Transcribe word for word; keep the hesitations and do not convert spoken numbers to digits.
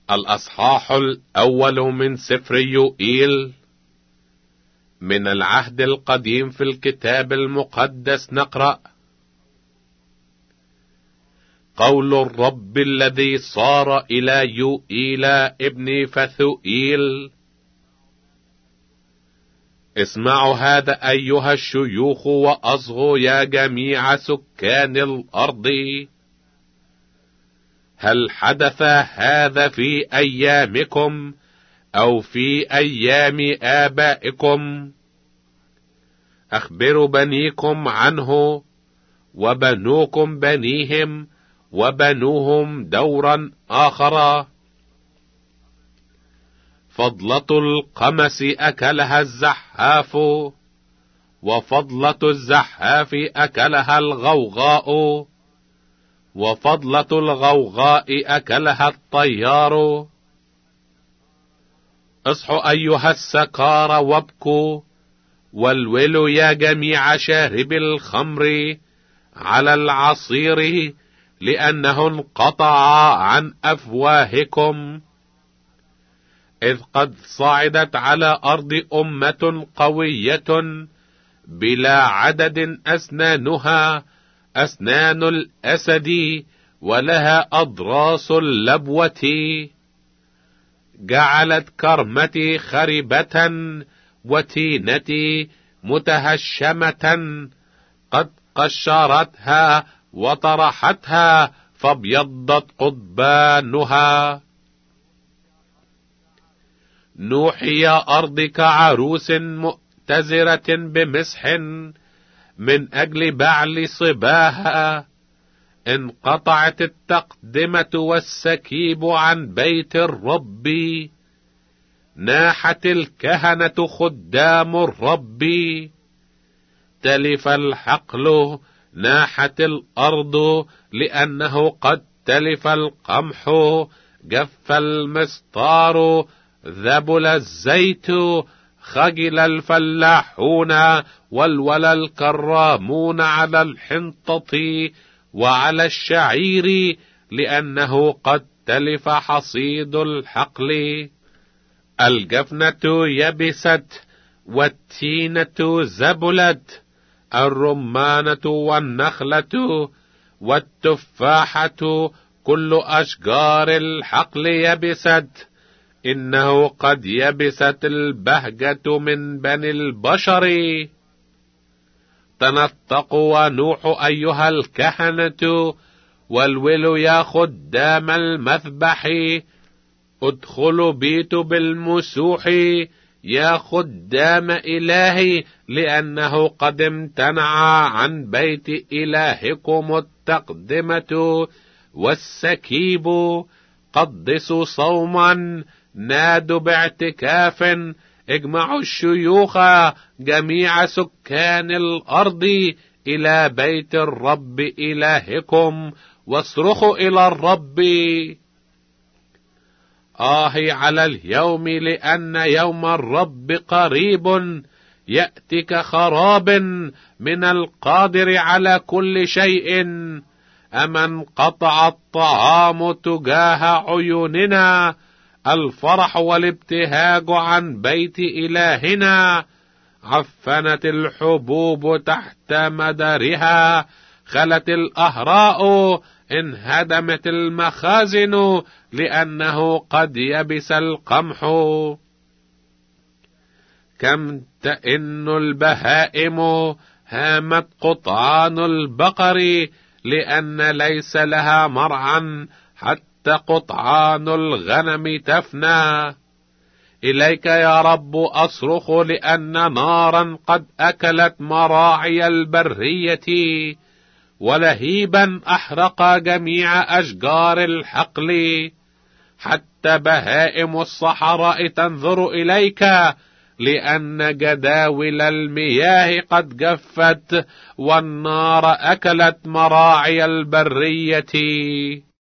الأصحاح الأول من سفر يوئيل. من العهد القديم في الكتاب المقدس نقرأ: قول الرب الذي صار إلى يوئيل ابن فثوئيل: اسمعوا هذا أيها الشيوخ وأصغوا يا جميع سكان الأرض. هل حدث هذا في أيامكم أو في أيام آبائكم؟ أخبروا بنيكم عنه، وبنوكم بنيهم، وبنوهم دورا آخر. فضلة القمس أكلها الزحاف، وفضلة الزحاف أكلها الغوغاء، وفضلة الغوغاء أكلها الطيار. اصحوا أيها السكارى وابكوا، والولوا يا جميع شارب الخمر على العصير، لأنه انقطع عن أفواهكم. إذ قد صعدت على أرض أمة قوية بلا عدد أسنانها أسنان الأسد، ولها أضراس اللبوة. جعلت كرمتي خربة، وتينتي متهشمة، قد قشرتها وطرحتها، فابيضت قضبانها. نوحي يا أرض كعروس مؤتزرة بمسح، من أجل بعل صباها. انقطعت التقدمة والسكيب عن بيت الرب. ناحت الكهنة خدام الرب. تلف الحقل، ناحت الأرض، لأنه قد تلف القمح. جف المسطار، ذبل الزيت، خجل الفلاحون، والولى الكرامون على الحنطة وعلى الشعير، لأنه قد تلف حصيد الحقل. الجفنة يبست، والتينة زبلت، الرمانة والنخلة والتفاحة، كل أشجار الحقل يبست. إنه قد يبست البهجة من بني البشر. تنطقوا ونوحوا أيها الكهنة، والولوا يا خدام المذبح. ادخلوا بيت بالمسوح يا خدام إلهي، لأنه قد امتنع عن بيت إلهكم التقدمة والسكيب. قدسوا صوما، نادوا باعتكاف، اجمعوا الشيوخ جميع سكان الأرض إلى بيت الرب إلهكم، واصرخوا إلى الرب. آه على اليوم، لأن يوم الرب قريب، يأتي كخراب من القادر على كل شيء. أما انقطع الطعام تجاه عيوننا، الفرح والابتهاج عن بيت إلهنا. عفنت الحبوب تحت مدارها، خلت الأهراء، انهدمت المخازن، لأنه قد يبس القمح. كم تئن البهائم، هامت قطعان البقر، لأن ليس لها مرعى، حتى قطعان الغنم تفنى. إليك يا رب أصرخ، لأن نارا قد أكلت مراعي البرية، ولهيبا أحرق جميع أشجار الحقل. حتى بهائم الصحراء تنظر إليك، لأن جداول المياه قد جفت، والنار أكلت مراعي البرية.